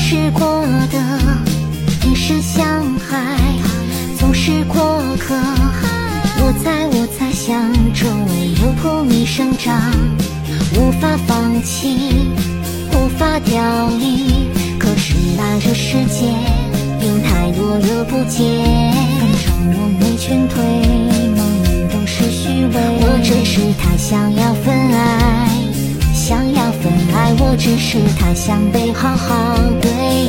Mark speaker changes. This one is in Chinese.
Speaker 1: 试过的也是相爱，总是过客。我在想，周围有土蜜生长，无法放弃，无法凋零。可是啊，这世界有太多的不解，反正我没劝退，梦里都是虚伪。我只是太想要分爱，想要分爱，我只是太想被好好对